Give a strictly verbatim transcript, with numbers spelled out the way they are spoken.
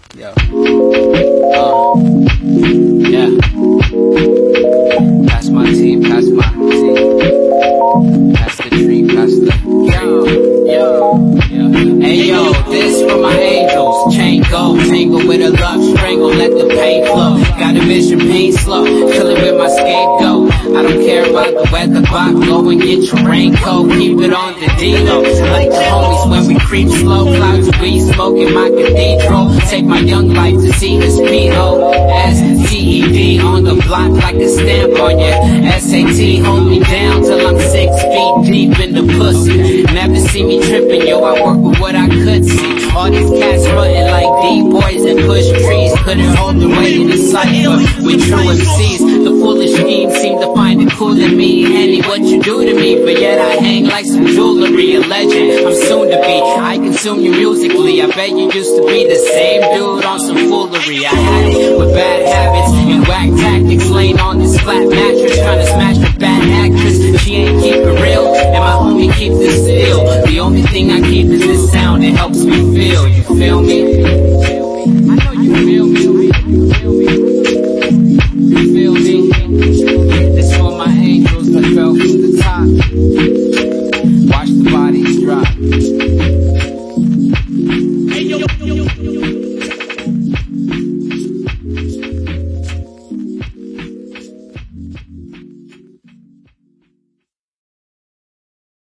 Yo. Uh, yeah. Pass my tea, pass my tea. Pass the tree, pass the yo, yo, yo. Hey yo, this for my angels. Chain go, tangle with a love strangle, let the pain flow. Got a vision, pain slow, chillin' with my scapegoat. I don't care about the weather, Bob, go and get your raincoat. Keep it on the D-Lo, like the homies when we creep slow. Clouds of weed smoke in my cathedral. Take my young life to see this P O S T E D on the block like a stamp on your S A T. Hold me down till I'm six feet deep in the pussy. Never see me tripping, yo, I work with what I could see. All these cats running like D-boys and push trees. Couldn't hold the weight in the cypher with true M Cs. The foolish schemes seem to find it cool in me. Annie, what you do to me, but yet I hang like some jewelry. A legend, I'm soon to be. I consume you musically. I bet you used to be the same dude on some foolery. I had it with bad habits and whack tactics. Laying on this flat mattress, trying to smash the bad actress. She ain't keep it real, and my homie keeps it still. The only thing I keep is this sound, it helps me feel. You feel me?